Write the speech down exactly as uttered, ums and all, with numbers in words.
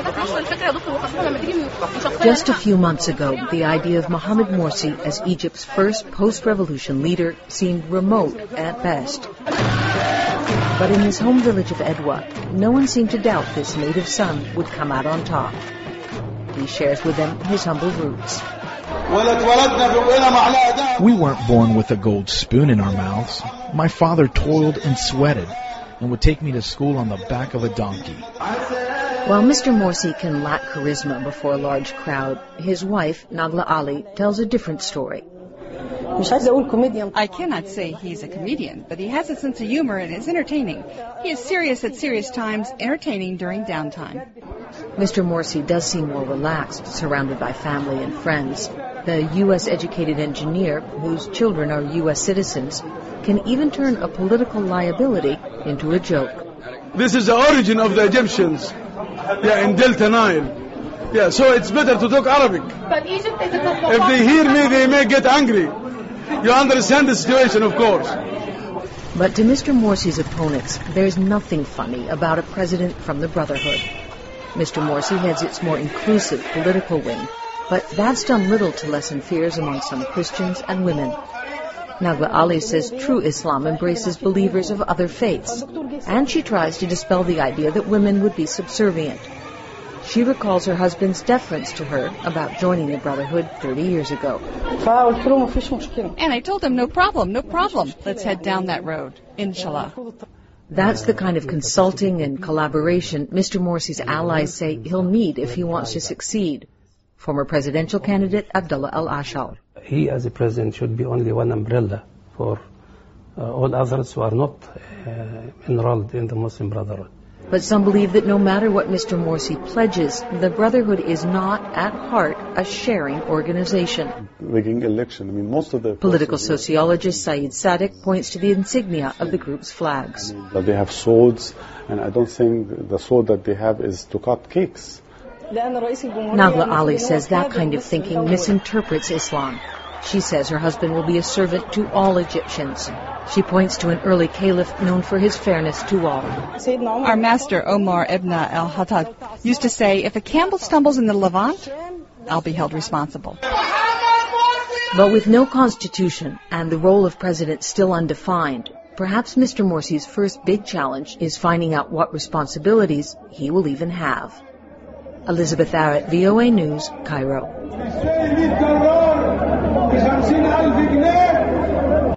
Just a few months ago, the idea of Mohamed Morsi as Egypt's first post-revolution leader seemed remote at best. But in his home village of Edwa, no one seemed to doubt this native son would come out on top. He shares with them his humble roots. We weren't born with a gold spoon in our mouths. My father toiled and sweated and would take me to school on the back of a donkey. While Mister Morsi can lack charisma before a large crowd, his wife, Nagla Ali, tells a different story. I cannot say he's a comedian, but he has a sense of humor and is entertaining. He is serious at serious times, entertaining during downtime. Mister Morsi does seem more relaxed, surrounded by family and friends. The U S educated engineer, whose children are U S citizens, can even turn a political liability into a joke. This is the origin of the Egyptians, yeah, in Delta Nile. Yeah, so it's better to talk Arabic. But Egypt is a If they hear me, they may get angry. You understand the situation, of course. But to Mister Morsi's opponents, there's nothing funny about a president from the Brotherhood. Mister Morsi heads its more inclusive political wing, but that's done little to lessen fears among some Christians and women. Nagla Ali says true Islam embraces believers of other faiths, and she tries to dispel the idea that women would be subservient. She recalls her husband's deference to her about joining the Brotherhood thirty years ago. And I told him, no problem, no problem. Let's head down that road, inshallah. That's the kind of consulting and collaboration Mister Morsi's allies say he'll need if he wants to succeed. Former presidential candidate Abdullah al-Ashar. He, as a president, should be only one umbrella for uh, all others who are not uh, enrolled in the Muslim Brotherhood. But some believe that no matter what Mister Morsi pledges, the Brotherhood is not, at heart, a sharing organization. Rigging election. I mean, most of the political sociologist Saeed Sadiq points to the insignia of the group's flags. I mean, that they have swords, and I don't think the sword that they have is to cut cakes. Nagla Ali says that kind of thinking misinterprets Islam. She says her husband will be a servant to all Egyptians. She points to an early caliph known for his fairness to all. Our master, Omar ibn al-Khattab, used to say, if a camel stumbles in the Levant, I'll be held responsible. But with no constitution and the role of president still undefined, perhaps Mister Morsi's first big challenge is finding out what responsibilities he will even have. Elizabeth Arrett, V O A News, Cairo.